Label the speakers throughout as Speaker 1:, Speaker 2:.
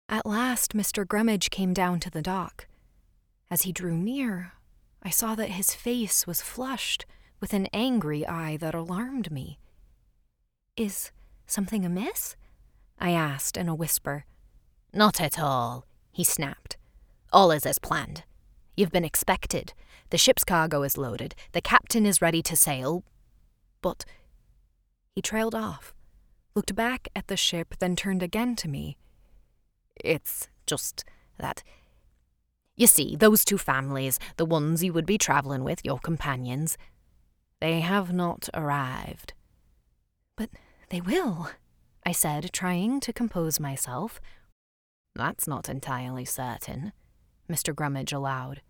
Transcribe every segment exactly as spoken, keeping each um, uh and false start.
Speaker 1: At last, Mister Grummidge came down to the dock. As he drew near, I saw that his face was flushed with an angry eye that alarmed me. "Is something amiss?" I asked in a whisper.
Speaker 2: "Not at all," he snapped. "All is as planned. You've been expected. The ship's cargo is loaded. The captain is ready to sail. But—"
Speaker 1: He trailed off, looked back at the ship, then turned again to me.
Speaker 2: "It's just that. You see, those two families, the ones you would be travelling with, your companions, they have not arrived."
Speaker 1: "But they will," I said, trying to compose myself.
Speaker 2: "That's not entirely certain," Mister Grummidge allowed.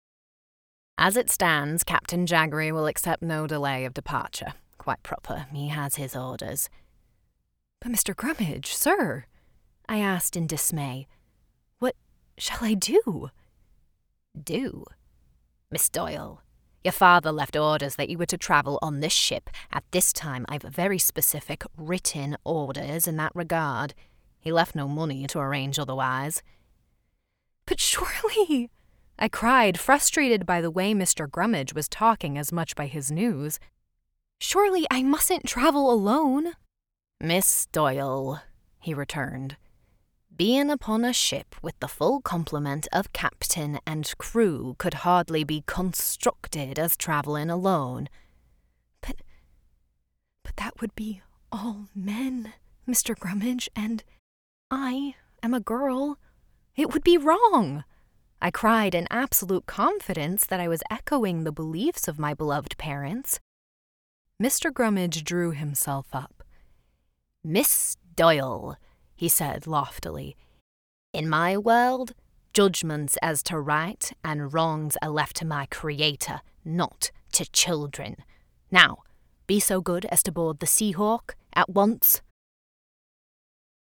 Speaker 2: "As it stands, Captain Jaggery will accept no delay of departure. Quite proper. He has his orders."
Speaker 1: "But Mister Grummidge, sir," I asked in dismay, "what shall I do?"
Speaker 2: "Do? Miss Doyle, your father left orders that you were to travel on this ship. At this time, I've very specific written orders in that regard. He left no money to arrange otherwise."
Speaker 1: "But surely," I cried, frustrated by the way Mister Grummidge was talking as much by his news, "surely I mustn't travel alone."
Speaker 2: "Miss Doyle," he returned, "being upon a ship with the full complement of captain and crew could hardly be constructed as travelling alone."
Speaker 1: But, but that would be all men, Mister Grummidge, and I am a girl. It would be wrong," I cried in absolute confidence that I was echoing the beliefs of my beloved parents. Mister Grummidge drew himself up.
Speaker 2: "Miss Doyle," he said loftily, "in my world, judgments as to right and wrongs are left to my Creator, not to children. Now, be so good as to board the Seahawk at once."